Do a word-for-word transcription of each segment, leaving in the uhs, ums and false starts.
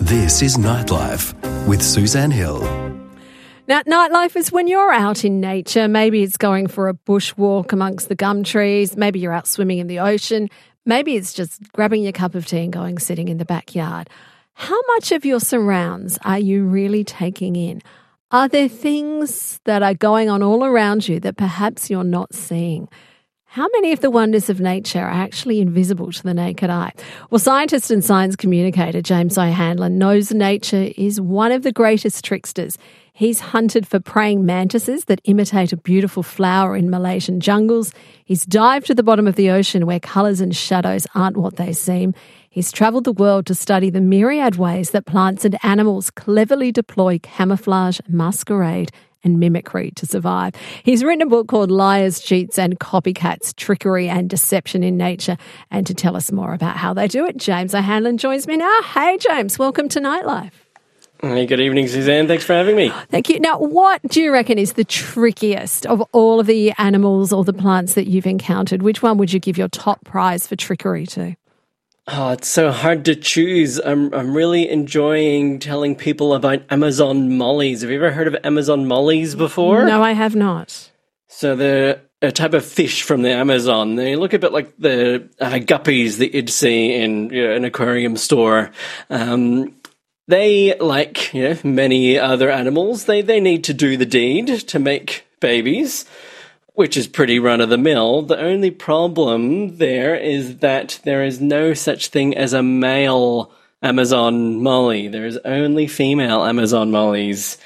This is Nightlife with Suzanne Hill. Now, nightlife is when you're out in nature. Maybe it's going for a bushwalk amongst the gum trees. Maybe you're out swimming in the ocean. Maybe it's just grabbing your cup of tea and going sitting in the backyard. How much of your surrounds are you really taking in? Are there things that are going on all around you that perhaps you're not seeing? How many of the wonders of nature are actually invisible to the naked eye? Well, scientist and science communicator James O'Hanlon knows nature is one of the greatest tricksters. He's hunted for praying mantises that imitate a beautiful flower in Malaysian jungles. He's dived to the bottom of the ocean where colours and shadows aren't what they seem. He's travelled the world to study the myriad ways that plants and animals cleverly deploy camouflage, masquerade, and mimicry to survive. He's written a book called Liars, Cheats and Copycats, Trickery and Deception in Nature. And to tell us more about how they do it, James O'Hanlon joins me now. Hey, James, welcome to Nightlife. Hey, good evening, Suzanne. Thanks for having me. Thank you. Now, what do you reckon is the trickiest of all of the animals or the plants that you've encountered? Which one would you give your top prize for trickery to? Oh, it's so hard to choose. I'm I'm really enjoying telling people about Amazon mollies. Have you ever heard of Amazon mollies before? No, I have not. So they're a type of fish from the Amazon. They look a bit like the uh, guppies that you'd see in you know, an aquarium store. Um, they, like you know, many other animals, they, they need to do the deed to make babies, which is pretty run-of-the-mill. The only problem there is that there is no such thing as a male Amazon molly. There is only female Amazon mollies.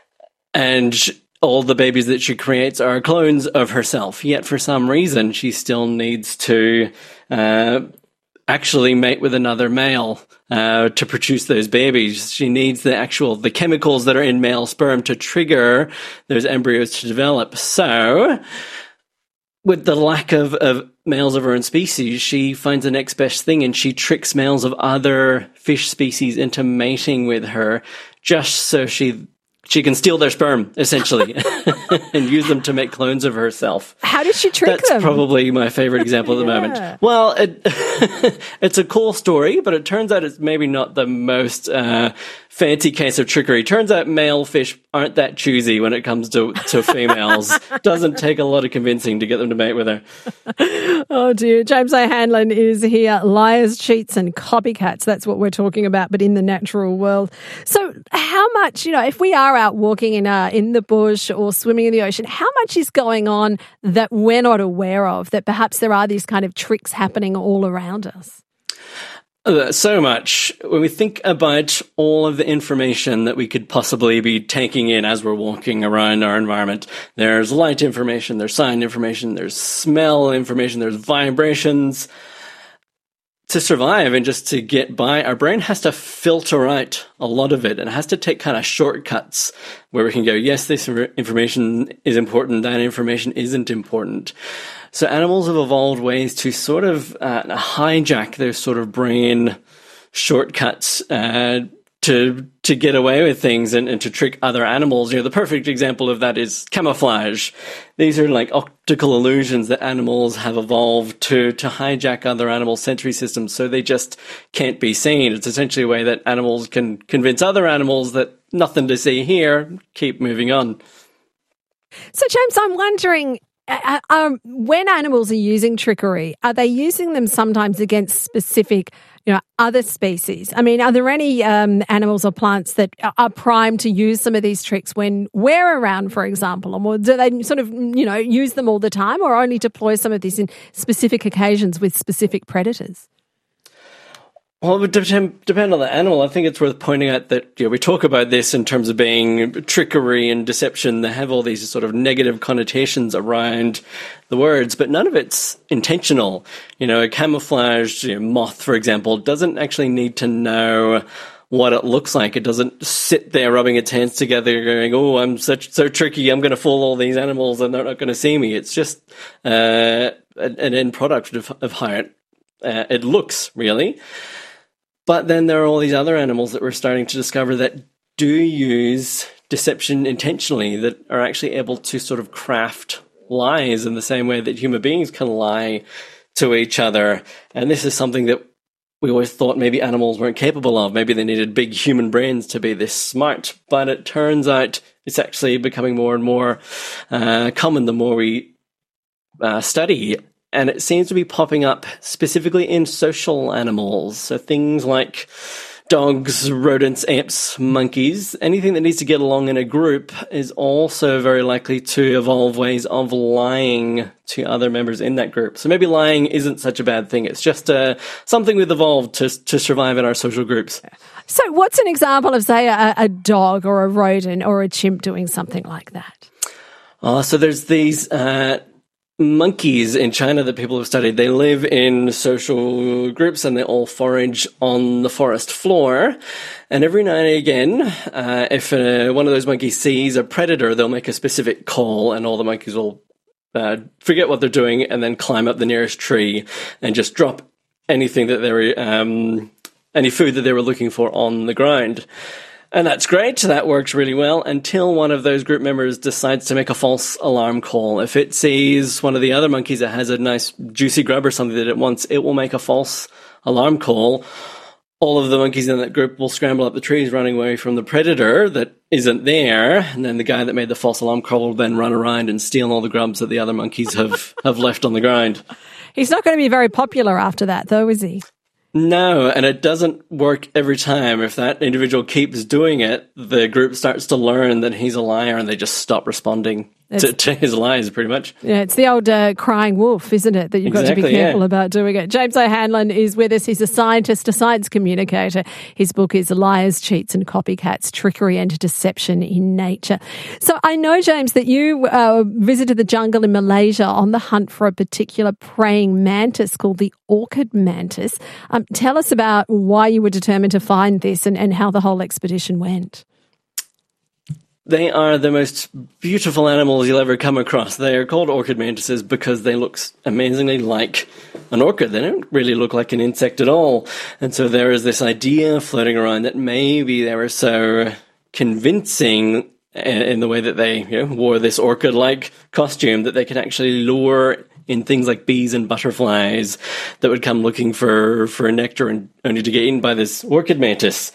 And all the babies that she creates are clones of herself. Yet for some reason, she still needs to uh, actually mate with another male uh, to produce those babies. She needs the actual, the chemicals that are in male sperm to trigger those embryos to develop. So, with the lack of, of males of her own species, she finds the next best thing and she tricks males of other fish species into mating with her just so she she can steal their sperm, essentially, and use them to make clones of herself. How does she trick That's them? That's probably my favorite example at the yeah. moment. Well, it, it's a cool story, but it turns out it's maybe not the most uh, fancy case of trickery. Turns out male fish aren't that choosy when it comes to, to females. Doesn't take a lot of convincing to get them to mate with her. Oh, dear. James O'Hanlon is here. Liars, Cheats and Copycats. That's what we're talking about, but in the natural world. So how much, you know, if we are out walking in uh, in the bush or swimming in the ocean, how much is going on that we're not aware of, that perhaps there are these kind of tricks happening all around us? Uh, so much. When we think about all of the information that we could possibly be taking in as we're walking around our environment, there's light information, there's sound information, there's smell information, there's vibrations. To survive and just to get by, our brain has to filter out a lot of it and it has to take kind of shortcuts where we can go, yes, this information is important, that information isn't important. So animals have evolved ways to sort of uh, hijack those sort of brain shortcuts uh, to to get away with things and, and to trick other animals. You know, the perfect example of that is camouflage. These are like optical illusions that animals have evolved to to hijack other animal sensory systems so they just can't be seen. It's essentially a way that animals can convince other animals that nothing to see here, keep moving on. So, James, I'm wondering, Uh, um, when animals are using trickery, are they using them sometimes against specific, you know, other species? I mean, are there any um, animals or plants that are primed to use some of these tricks when we're around, for example? Or do they sort of, you know, use them all the time or only deploy some of these in specific occasions with specific predators? Well, it would depend, depend on the animal. I think it's worth pointing out that you know, we talk about this in terms of being trickery and deception. They have all these sort of negative connotations around the words, but none of it's intentional. You know, a camouflaged you know, moth, for example, doesn't actually need to know what it looks like. It doesn't sit there rubbing its hands together going, oh, I'm such so tricky, I'm going to fool all these animals and they're not going to see me. It's just uh, an end product of, of how it, uh, it looks, really. But then there are all these other animals that we're starting to discover that do use deception intentionally, that are actually able to sort of craft lies in the same way that human beings can lie to each other. And this is something that we always thought maybe animals weren't capable of. Maybe they needed big human brains to be this smart. But it turns out it's actually becoming more and more uh, common the more we uh, study. And it seems to be popping up specifically in social animals. So things like dogs, rodents, apes, monkeys, anything that needs to get along in a group is also very likely to evolve ways of lying to other members in that group. So maybe lying isn't such a bad thing. It's just uh, something we've evolved to to survive in our social groups. So what's an example of, say, a, a dog or a rodent or a chimp doing something like that? Oh, so there's these uh, monkeys in China that people have studied. They live in social groups and they all forage on the forest floor. And every now and again, uh, if uh, one of those monkeys sees a predator, they'll make a specific call and all the monkeys will uh, forget what they're doing and then climb up the nearest tree and just drop anything that they were, um, any food that they were looking for on the ground. And that's great. That works really well until one of those group members decides to make a false alarm call. If it sees one of the other monkeys that has a nice juicy grub or something that it wants, it will make a false alarm call. All of the monkeys in that group will scramble up the trees running away from the predator that isn't there. And then the guy that made the false alarm call will then run around and steal all the grubs that the other monkeys have, have left on the ground. He's not going to be very popular after that, though, is he? No, and it doesn't work every time. If that individual keeps doing it, the group starts to learn that he's a liar and they just stop responding to, to his lies, pretty much. Yeah, it's the old uh, crying wolf, isn't it, that you've exactly, got to be careful yeah. about doing it. James O'Hanlon is with us. He's a scientist, a science communicator. His book is Liars, Cheats and Copycats, Trickery and Deception in Nature. So I know, James, that you uh, visited the jungle in Malaysia on the hunt for a particular praying mantis called the orchid mantis. Um, tell us about why you were determined to find this and, and how the whole expedition went. They are the most beautiful animals you'll ever come across. They are called orchid mantises because they look amazingly like an orchid. They don't really look like an insect at all. And so there is this idea floating around that maybe they were so convincing in the way that they, you know, wore this orchid-like costume that they could actually lure in things like bees and butterflies that would come looking for, for nectar and only to get eaten by this orchid mantis.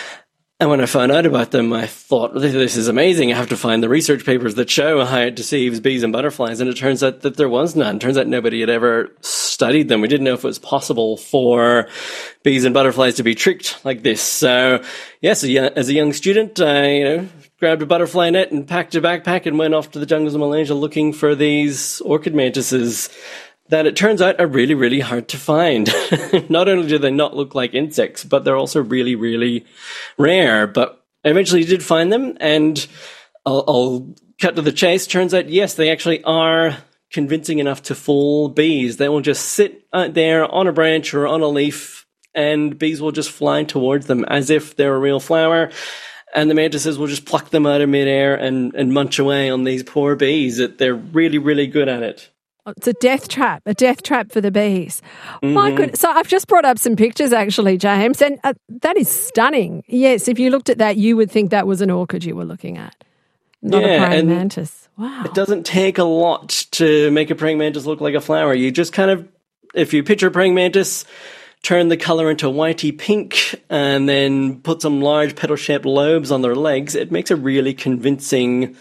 And when I found out about them, I thought, this is amazing. I have to find the research papers that show how it deceives bees and butterflies. And it turns out that there was none. It turns out nobody had ever studied them. We didn't know if it was possible for bees and butterflies to be tricked like this. So, yes, as a young student, I you know, grabbed a butterfly net and packed a backpack and went off to the jungles of Malaysia looking for these orchid mantises that it turns out are really, really hard to find. Not only do they not look like insects, but they're also really, really rare. But I eventually did find them, and I'll, I'll cut to the chase. Turns out, yes, they actually are convincing enough to fool bees. They will just sit out there on a branch or on a leaf, and bees will just fly towards them as if they're a real flower. And the mantises will just pluck them out of midair and, and munch away on these poor bees. They're really, really good at it. It's a death trap, a death trap for the bees. Mm-hmm. My goodness. So I've just brought up some pictures, actually, James, and uh, that is stunning. Yes, if you looked at that, you would think that was an orchid you were looking at, not yeah, a praying and mantis. Wow. It doesn't take a lot to make a praying mantis look like a flower. You just kind of, if you picture a praying mantis, turn the color into whitey pink and then put some large petal-shaped lobes on their legs, it makes a really convincing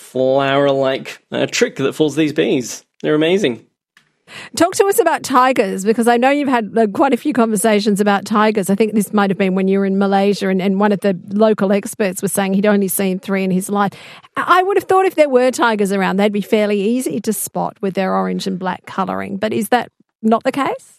flower-like uh, trick that fools these bees. They're amazing. Talk to us about tigers, because I know you've had uh, quite a few conversations about tigers. I think this might have been when you were in Malaysia and, and one of the local experts was saying he'd only seen three in his life. I would have thought if there were tigers around, they'd be fairly easy to spot with their orange and black colouring. But is that not the case?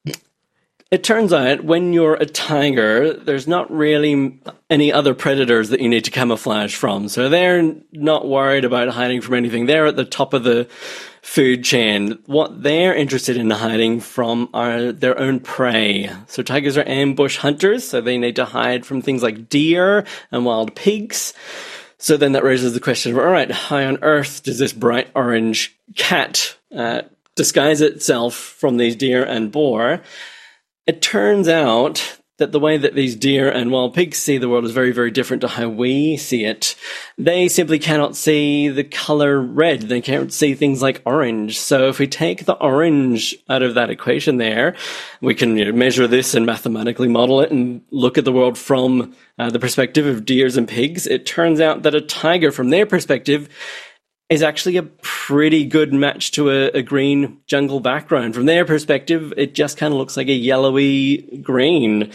It turns out when you're a tiger, there's not really any other predators that you need to camouflage from. So they're not worried about hiding from anything. They're at the top of the food chain. What they're interested in hiding from are their own prey. So tigers are ambush hunters, so they need to hide from things like deer and wild pigs. So then that raises the question of, all right, how on earth does this bright orange cat uh, disguise itself from these deer and boar? It turns out that the way that these deer and wild pigs see the world is very, very different to how we see it. They simply cannot see the color red. They can't see things like orange. So if we take the orange out of that equation there, we can, you know, measure this and mathematically model it and look at the world from uh, the perspective of deers and pigs. It turns out that a tiger, from their perspective, is actually a pretty good match to a, a green jungle background. From their perspective, it just kind of looks like a yellowy green.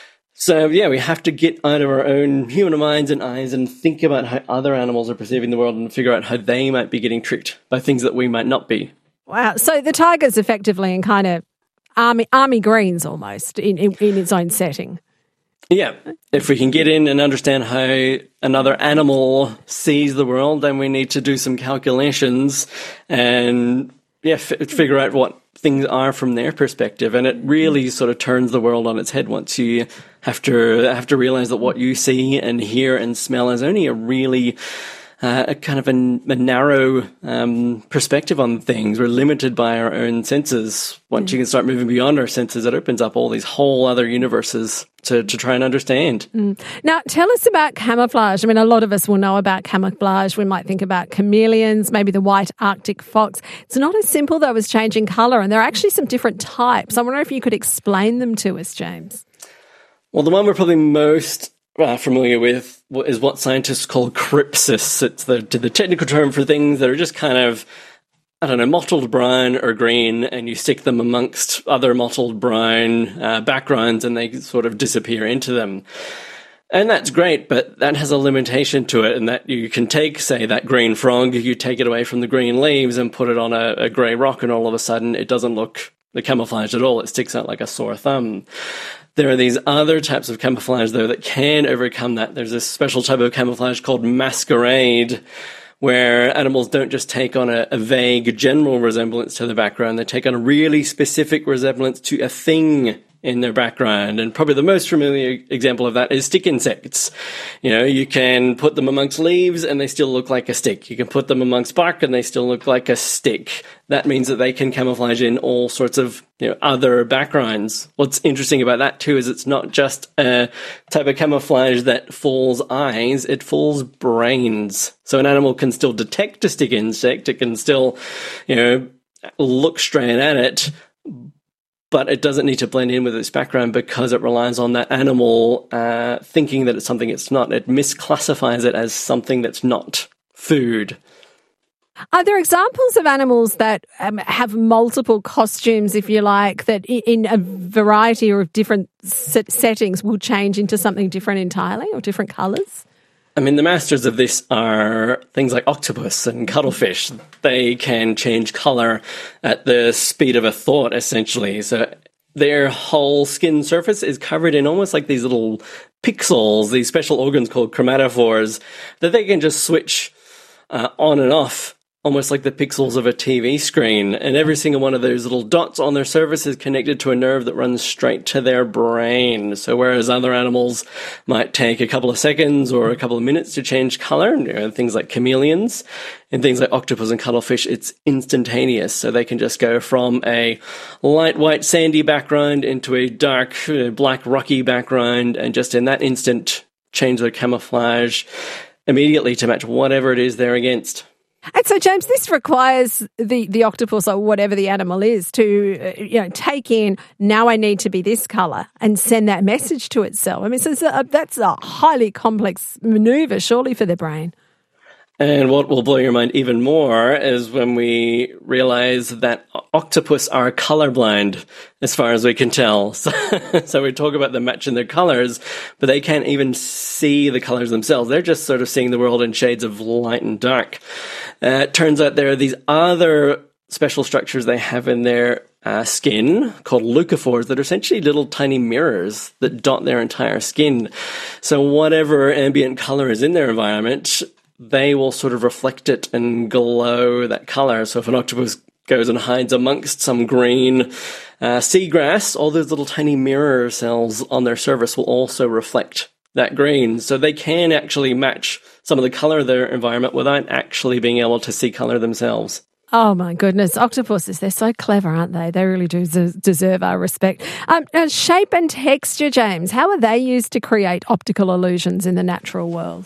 So, yeah, we have to get out of our own human minds and eyes and think about how other animals are perceiving the world and figure out how they might be getting tricked by things that we might not be. Wow. So the tiger's effectively in kind of army army greens almost in, in, in its own setting. Yeah, if we can get in and understand how another animal sees the world, then we need to do some calculations and yeah, f- figure out what things are from their perspective. And it really sort of turns the world on its head once you have to have to realize that what you see and hear and smell is only a really Uh, a kind of a, a narrow um, perspective on things. We're limited by our own senses. Once mm. you can start moving beyond our senses, it opens up all these whole other universes to, to try and understand. Mm. Now, tell us about camouflage. I mean, a lot of us will know about camouflage. We might think about chameleons, maybe the white Arctic fox. It's not as simple, though, as changing colour, and there are actually some different types. I wonder if you could explain them to us, James. Well, the one we're probably most Uh, familiar with is what scientists call crypsis. It's the, the technical term for things that are just kind of, I don't know, mottled brown or green, and you stick them amongst other mottled brown uh, backgrounds and they sort of disappear into them. And that's great, but that has a limitation to it, in that you can take, say, that green frog, you take it away from the green leaves and put it on a, a grey rock, and all of a sudden it doesn't look the camouflage at all. It sticks out like a sore thumb. There are these other types of camouflage, though, that can overcome that. There's this special type of camouflage called masquerade, where animals don't just take on a, a vague general resemblance to the background. They take on a really specific resemblance to a thing in their background. And probably the most familiar example of that is stick insects. You know, you can put them amongst leaves and they still look like a stick. You can put them amongst bark and they still look like a stick. That means that they can camouflage in all sorts of, you know, other backgrounds. What's interesting about that too is it's not just a type of camouflage that fools eyes, it fools brains. So an animal can still detect a stick insect, it can still, you know, look straight at it, but it doesn't need to blend in with its background because it relies on that animal uh, thinking that it's something it's not. It misclassifies it as something that's not food. Are there examples of animals that um, have multiple costumes, if you like, that in a variety of different set- settings will change into something different entirely or different colours? I mean, the masters of this are things like octopus and cuttlefish. They can change colour at the speed of a thought, essentially. So their whole skin surface is covered in almost like these little pixels, these special organs called chromatophores, that they can just switch uh, on and off, almost like the pixels of a T V screen. And every single one of those little dots on their surface is connected to a nerve that runs straight to their brain. So whereas other animals might take a couple of seconds or a couple of minutes to change color, you know, things like chameleons and things like octopus and cuttlefish, it's instantaneous. So they can just go from a light white sandy background into a dark uh, black rocky background, and just in that instant change their camouflage immediately to match whatever it is they're against. And so, James, this requires the, the octopus or whatever the animal is to, uh, you know, take in, now I need to be this colour, and send that message to itself. I mean, so a, that's a highly complex manoeuvre, surely, for the brain. And what will blow your mind even more is when we realize that octopus are colorblind, as far as we can tell. So, so we talk about them matching their colors, but they can't even see the colors themselves. They're just sort of seeing the world in shades of light and dark. Uh, it turns out there are these other special structures they have in their uh, skin called leucophores that are essentially little tiny mirrors that dot their entire skin. So whatever ambient color is in their environment, they will sort of reflect it and glow that color. So if an octopus goes and hides amongst some green uh, seagrass, all those little tiny mirror cells on their surface will also reflect that green. So they can actually match some of the color of their environment without actually being able to see color themselves. Oh, my goodness. Octopuses, they're so clever, aren't they? They really do des- deserve our respect. Um, uh, shape and texture, James, how are they used to create optical illusions in the natural world?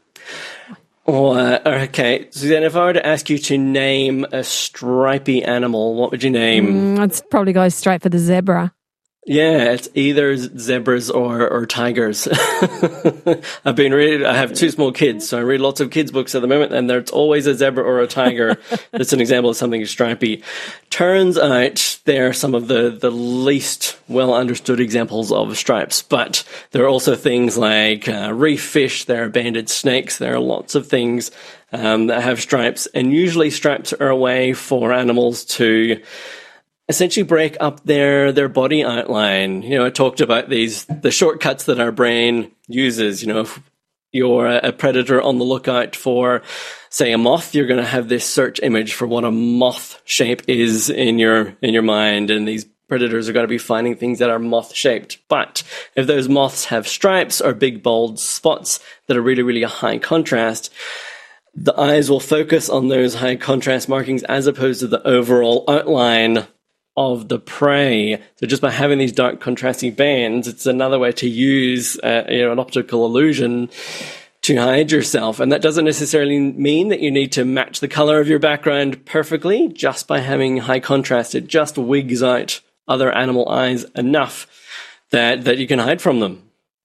Oh, uh, okay. So then if I were to ask you to name a stripy animal, what would you name? Mm, I'd probably go straight for the zebra. Yeah, it's either zebras or, or tigers. I've been reading, I have two small kids, so I read lots of kids' books at the moment, and there's always a zebra or a tiger. That's an example of something stripy. Turns out they're some of the, the least well understood examples of stripes, but there are also things like uh, reef fish, there are banded snakes, there are lots of things um, that have stripes, and usually stripes are a way for animals to essentially break up their, their body outline. You know, I talked about these, the shortcuts that our brain uses. You know, if you're a predator on the lookout for, say, a moth, you're going to have this search image for what a moth shape is in your, in your mind. And these predators are going to be finding things that are moth-shaped. But if those moths have stripes or big, bold spots that are really, really high contrast, the eyes will focus on those high contrast markings as opposed to the overall outline of the prey. So just by having these dark contrasting bands, it's another way to use uh, you know, an optical illusion to hide yourself. And that doesn't necessarily mean that you need to match the color of your background perfectly. Just by having high contrast, it just wigs out other animal eyes enough that, that you can hide from them.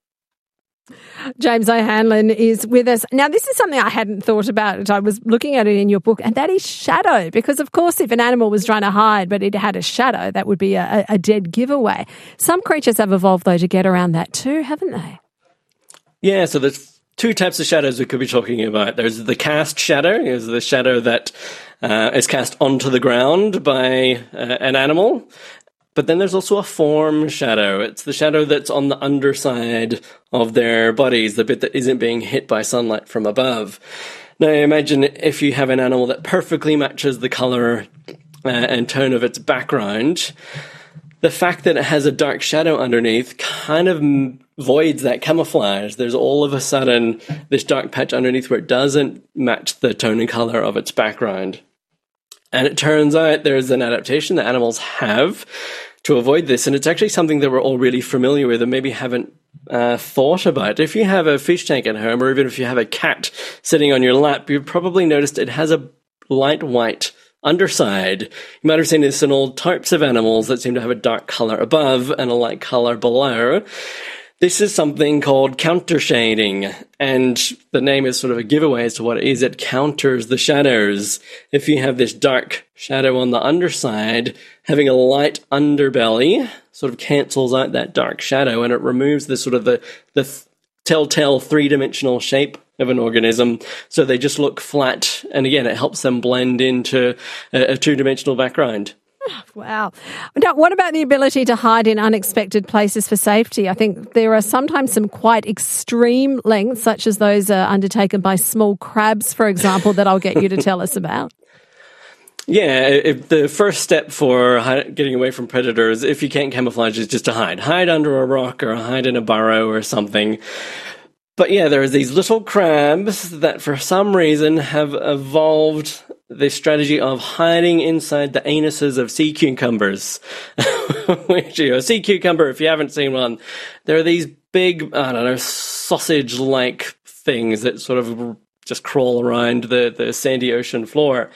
James O'Hanlon is with us. Now, this is something I hadn't thought about. I was looking at it in your book, and that is shadow. Because, of course, if an animal was trying to hide but it had a shadow, that would be a, a dead giveaway. Some creatures have evolved, though, to get around that too, haven't they? Yeah, so there's two types of shadows we could be talking about. There's the cast shadow, is the shadow that uh, is cast onto the ground by uh, an animal. But then there's also a form shadow. It's the shadow that's on the underside of their bodies, the bit that isn't being hit by sunlight from above. Now, imagine if you have an animal that perfectly matches the color uh, and tone of its background. The fact that it has a dark shadow underneath kind of voids that camouflage. There's all of a sudden this dark patch underneath where it doesn't match the tone and color of its background. And it turns out there's an adaptation that animals have to avoid this, and it's actually something that we're all really familiar with and maybe haven't uh, thought about. If you have a fish tank at home, or even if you have a cat sitting on your lap, you've probably noticed it has a light white underside. You might have seen this in all types of animals that seem to have a dark color above and a light color below. This is something called countershading, and the name is sort of a giveaway as to what it is. It counters the shadows. If you have this dark shadow on the underside, having a light underbelly sort of cancels out that dark shadow, and it removes the sort of the, the th- telltale three-dimensional shape of an organism, so they just look flat, and again, it helps them blend into a, a two-dimensional background. Wow. Now, what about the ability to hide in unexpected places for safety? I think there are sometimes some quite extreme lengths, such as those uh, undertaken by small crabs, for example, that I'll get you to tell us about. Yeah, if the first step for getting away from predators, if you can't camouflage, is just to hide. Hide under a rock or hide in a burrow or something. But yeah, there are these little crabs that for some reason have evolved this strategy of hiding inside the anuses of sea cucumbers. Which, you know, a sea cucumber, if you haven't seen one, there are these big, I don't know, sausage-like things that sort of just crawl around the, the sandy ocean floor.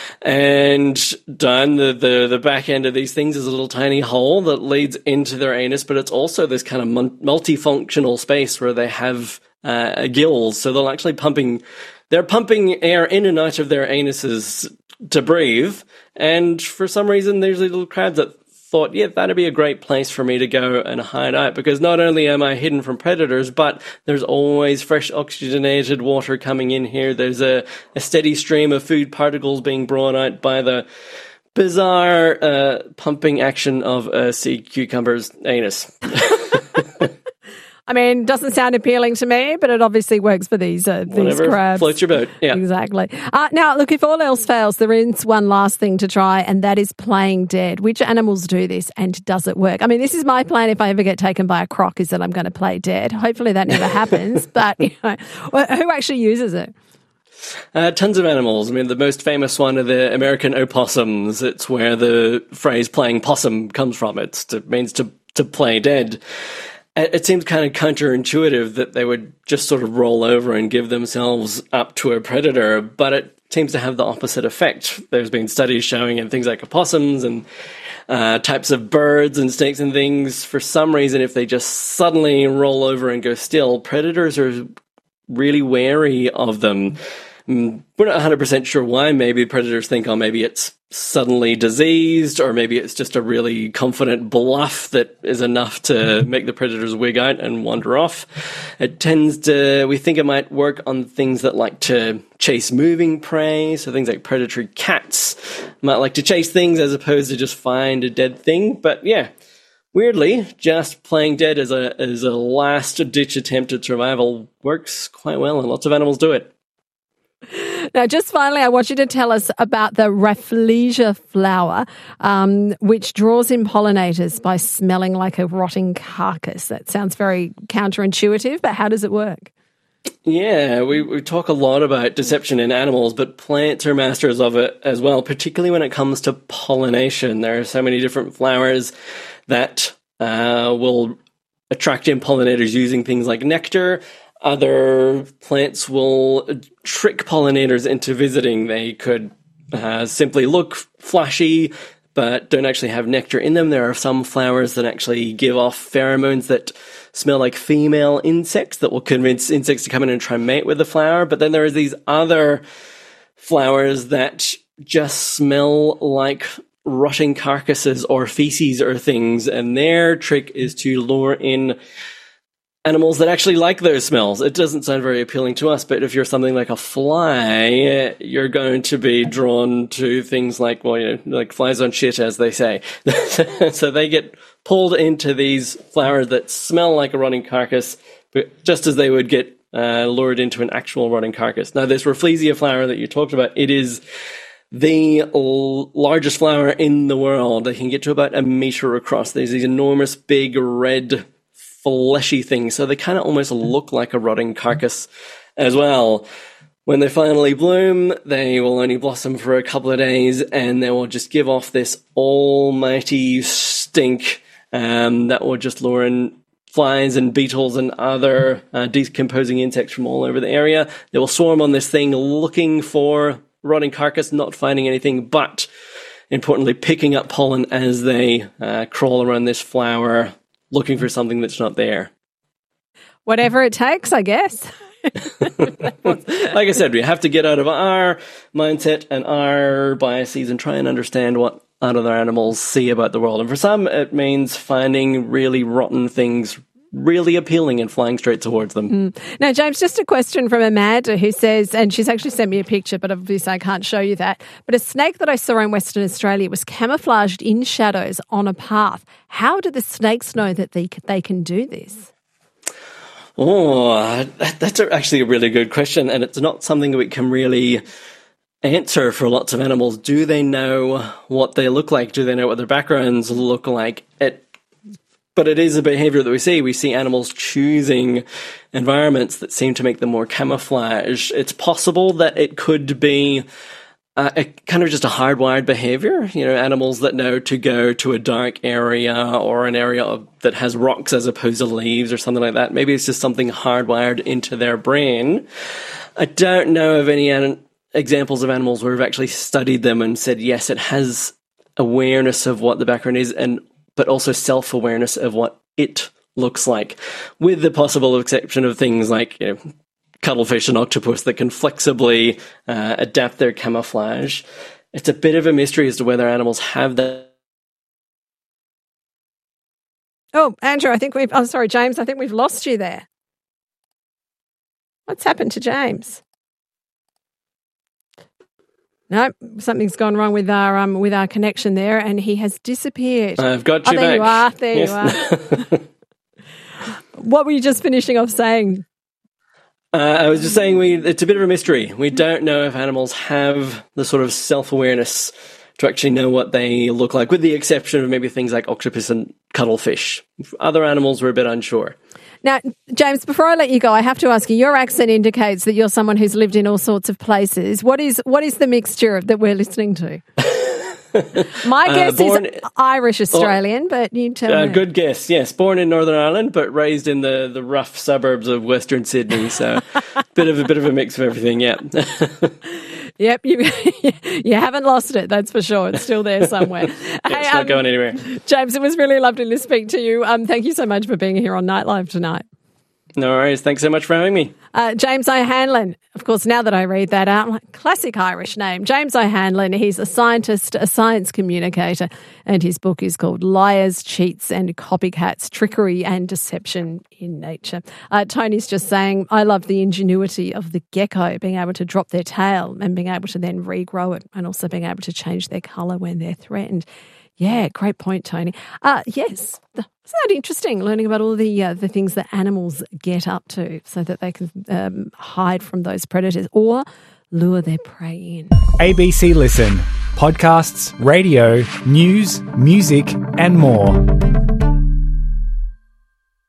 And down the, the, the back end of these things is a little tiny hole that leads into their anus, but it's also this kind of mun- multifunctional space where they have uh, gills. So they're actually pumping, they're pumping air in and out of their anuses to breathe. And for some reason, there's these little crabs that thought, yeah, that'd be a great place for me to go and hide out, because not only am I hidden from predators, but there's always fresh oxygenated water coming in here. There's a, a steady stream of food particles being brought out by the bizarre uh, pumping action of a sea cucumber's anus. I mean, doesn't sound appealing to me, but it obviously works for these uh, these Whatever crabs. Floats your boat, yeah. Exactly. Uh, now, look, if all else fails, there is one last thing to try, and that is playing dead. Which animals do this, and does it work? I mean, this is my plan if I ever get taken by a croc, is that I'm going to play dead. Hopefully that never happens, but you know, who actually uses it? Uh, tons of animals. I mean, the most famous one are the American opossums. It's where the phrase playing possum comes from. It's, it means to, to play dead. It seems kind of counterintuitive that they would just sort of roll over and give themselves up to a predator, but it seems to have the opposite effect. There's been studies showing in things like opossums and uh, types of birds and snakes and things, for some reason, if they just suddenly roll over and go still, predators are really wary of them. We're not one hundred percent sure why. Maybe predators think, oh, maybe it's suddenly diseased, or maybe it's just a really confident bluff that is enough to make the predators wig out and wander off. It tends to, we think it might work on things that like to chase moving prey, so things like predatory cats might like to chase things as opposed to just find a dead thing. But yeah, weirdly, just playing dead as a, as a last-ditch attempt at survival works quite well, and lots of animals do it. Now, just finally, I want you to tell us about the Rafflesia flower, um, which draws in pollinators by smelling like a rotting carcass. That sounds very counterintuitive, but how does it work? Yeah, we, we talk a lot about deception in animals, but plants are masters of it as well, particularly when it comes to pollination. There are so many different flowers that uh, will attract in pollinators using things like nectar. Other plants will trick pollinators into visiting. They could uh, simply look flashy, but don't actually have nectar in them. There are some flowers that actually give off pheromones that smell like female insects that will convince insects to come in and try and mate with the flower. But then there are these other flowers that just smell like rotting carcasses or feces or things, and their trick is to lure in animals that actually like those smells. It doesn't sound very appealing to us, but if you're something like a fly, you're going to be drawn to things like, well, you know, like flies on shit, as they say. So they get pulled into these flowers that smell like a rotting carcass, but just as they would get uh, lured into an actual rotting carcass. Now, this Rafflesia flower that you talked about, it is the l- largest flower in the world. They can get to about a meter across. There's these enormous, big, red, fleshy things, so they kind of almost look like a rotting carcass as well. When they finally bloom, they will only blossom for a couple of days, and they will just give off this almighty stink um, that will just lure in flies and beetles and other uh, decomposing insects from all over the area. They will swarm on this thing looking for rotting carcass, not finding anything, but importantly picking up pollen as they uh, crawl around this flower, looking for something that's not there. Whatever it takes, I guess. Like I said, we have to get out of our mindset and our biases and try and understand what other animals see about the world. And for some, it means finding really rotten things really appealing and flying straight towards them. Mm. Now, James, just a question from Amanda, who says, and she's actually sent me a picture, but obviously I can't show you that, but a snake that I saw in Western Australia was camouflaged in shadows on a path. How do the snakes know that they, they can do this? Oh, that's actually a really good question, and it's not something that we can really answer for lots of animals. Do they know what they look like? Do they know what their backgrounds look like? It But it is a behavior that we see. We see animals choosing environments that seem to make them more camouflaged. It's possible that it could be uh, a kind of just a hardwired behavior. You know, animals that know to go to a dark area or an area of, that has rocks as opposed to leaves or something like that. Maybe it's just something hardwired into their brain. I don't know of any an- examples of animals where we've actually studied them and said, yes, it has awareness of what the background is, and but also self-awareness of what it looks like, with the possible exception of things like, you know, cuttlefish and octopus that can flexibly uh, adapt their camouflage. It's a bit of a mystery as to whether animals have that. Oh, Andrew, I think we've, oh, sorry, James, I think we've lost you there. What's happened to James? No, something's gone wrong with our um with our connection there, and he has disappeared. I've got you oh, there back. There you are. There yes. you are. What were you just finishing off saying? Uh, I was just saying we it's a bit of a mystery. We don't know if animals have the sort of self-awareness to actually know what they look like, with the exception of maybe things like octopus and cuttlefish. Other animals were a bit unsure. Now, James, before I let you go, I have to ask you, your accent indicates that you're someone who's lived in all sorts of places. What is what is the mixture that we're listening to? My guess uh, born, is Irish-Australian, oh, but you tell uh, me. Good guess, yes. Born in Northern Ireland, but raised in the, the rough suburbs of Western Sydney, so bit of a bit of a mix of everything, yeah. Yep, you you haven't lost it, that's for sure. It's still there somewhere. yeah, hey, it's not um, going anywhere. James, it was really lovely to speak to you. Um, thank you so much for being here on Nightlife tonight. No worries. Thanks so much for having me. Uh, James O'Hanlon. Of course, now that I read that out, I'm like, classic Irish name. James O'Hanlon. He's a scientist, a science communicator, and his book is called Liars, Cheats and Copycats, Trickery and Deception in Nature. Uh, Tony's just saying, I love the ingenuity of the gecko, being able to drop their tail and being able to then regrow it, and also being able to change their colour when they're threatened. Yeah, great point, Tony. Uh, yes, isn't that interesting, learning about all the uh, the things that animals get up to so that they can um, hide from those predators or lure their prey in. A B C Listen. Podcasts, radio, news, music and more.